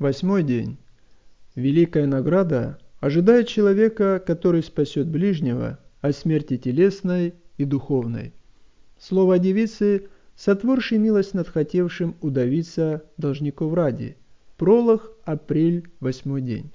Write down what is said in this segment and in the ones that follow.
Восьмой день. Великая награда ожидает человека, который спасет ближнего от смерти телесной и духовной. Слово девицы, сотворшей милость над хотевшим удавиться должников ради. Пролог, апрель, 8 день.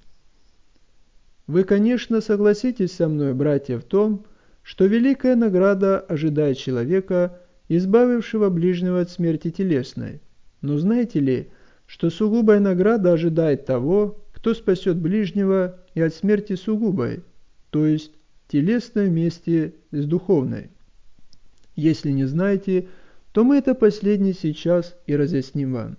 Вы, конечно, согласитесь со мной, братья, в том, что великая награда ожидает человека, избавившего ближнего от смерти телесной. Но знаете ли, что сугубая награда ожидает того, кто спасет ближнего и от смерти сугубой, то есть телесной вместе с духовной? Если не знаете, то мы это последнее сейчас и разъясним вам.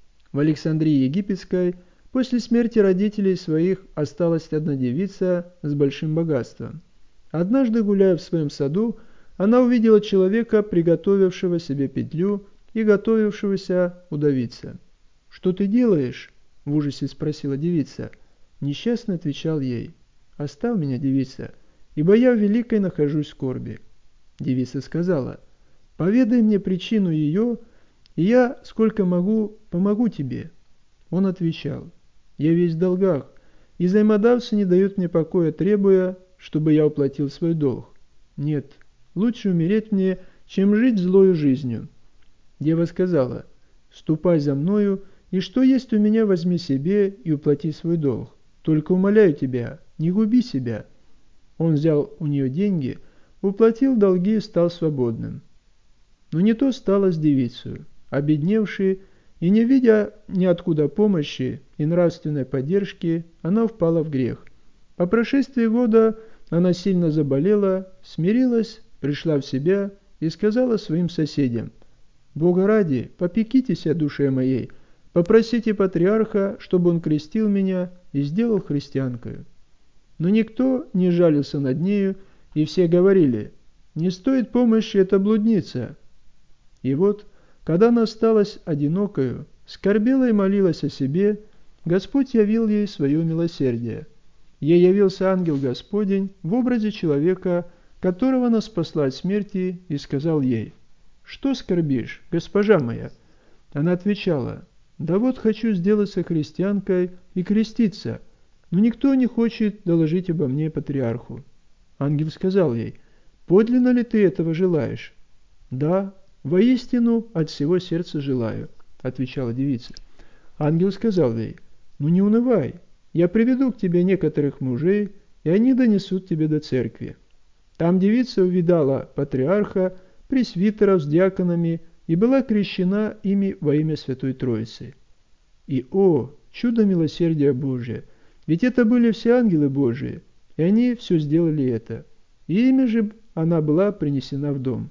В Александрии Египетской после смерти родителей своих осталась одна девица с большим богатством. Однажды, гуляя в своем саду, она увидела человека, приготовившего себе петлю и готовившегося удавиться. «Что ты делаешь?» – в ужасе спросила девица. Несчастный отвечал ей: «Оставь меня, девица, ибо я в великой нахожусь скорби». Девица сказала: «Поведай мне причину ее, и я, сколько могу, помогу тебе». Он отвечал: «Я весь в долгах, и взаимодавцы не дают мне покоя, требуя, чтобы я уплатил свой долг. Нет, лучше умереть мне, чем жить злою жизнью». Дева сказала: «Ступай за мною, и что есть у меня, возьми себе и уплати свой долг. Только умоляю тебя, не губи себя». Он взял у нее деньги, уплатил долги и стал свободным. Но не то стало с девицей. Обедневшей и не видя ниоткуда помощи и нравственной поддержки, она впала в грех. По прошествии года она сильно заболела, смирилась, пришла в себя и сказала своим соседям: «Бога ради, попекитесь о душе моей, попросите патриарха, чтобы он крестил меня и сделал христианкою». Но никто не жалился над нею, и все говорили: «Не стоит помощи эта блудница». И вот, когда она осталась одинокою, скорбела и молилась о себе, Господь явил ей свое милосердие. Ей явился ангел Господень в образе человека, которого она спасла от смерти, и сказал ей: «Что скорбишь, госпожа моя?» Она отвечала: «Да вот хочу сделаться христианкой и креститься, но никто не хочет доложить обо мне патриарху». Ангел сказал ей: «Подлинно ли ты этого желаешь?» «Да, воистину от всего сердца желаю», — отвечала девица. Ангел сказал ей: «Ну не унывай, я приведу к тебе некоторых мужей, и они донесут тебе до церкви». Там девица увидала патриарха, пресвитеров с диаконами и была крещена ими во имя Святой Троицы. И, о, чудо милосердия Божия! Ведь это были все ангелы Божии, и они все сделали это. И ими же она была принесена в дом.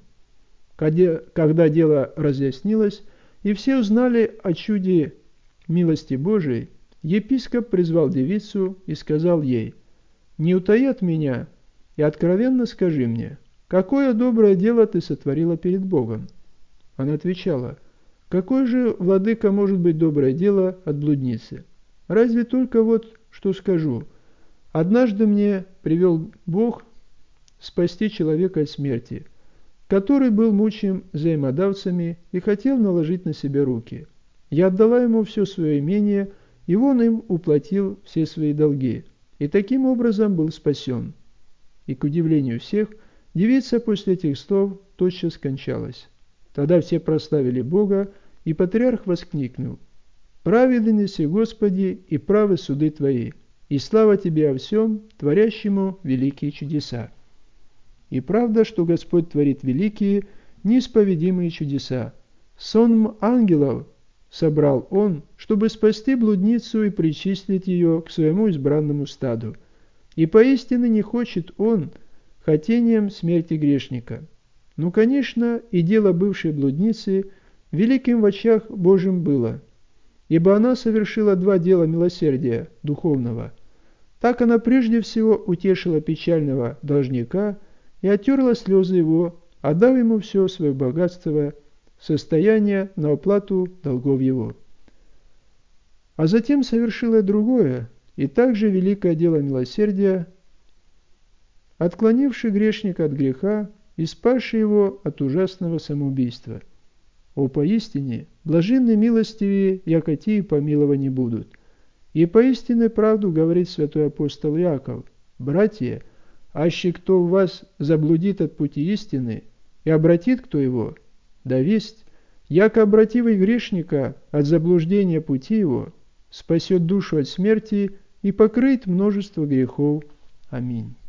Когда дело разъяснилось, и все узнали о чуде милости Божией, епископ призвал девицу и сказал ей: «Не утаи от меня и откровенно скажи мне, какое доброе дело ты сотворила перед Богом?» Она отвечала: «Какое же, владыка, может быть доброе дело от блудницы? Разве только вот что скажу. Однажды мне привел Бог спасти человека от смерти, который был мучим взаимодавцами и хотел наложить на себя руки. Я отдала ему все свое имение, и он им уплатил все свои долги, и таким образом был спасен». И, к удивлению всех, девица после этих слов тотчас скончалась. Тогда все прославили Бога, и патриарх воскликнул: «Праведен еси, Господи, и правы суды Твои, и слава Тебе о всем, творящему великие чудеса». И правда, что Господь творит великие, неисповедимые чудеса. Сонм ангелов собрал Он, чтобы спасти блудницу и причислить ее к своему избранному стаду. И поистине не хочет Он хотением смерти грешника. Ну, конечно, и дело бывшей блудницы великим в очах Божьим было, ибо она совершила два дела милосердия духовного. Так она прежде всего утешила печального должника и оттерла слезы его, отдав ему все свое богатство, состояние на оплату долгов его. А затем совершила другое и также великое дело милосердия, отклонивший грешника от греха и спасший его от ужасного самоубийства. О, поистине, блаженны милостивые, яко те и помилованы будут. И поистине правду говорит святой апостол Яков: «Братья, аще кто в вас заблудит от пути истины, и обратит кто его, да весть, яко обративый грешника от заблуждения пути его, спасет душу от смерти и покрыть множество грехов. Аминь».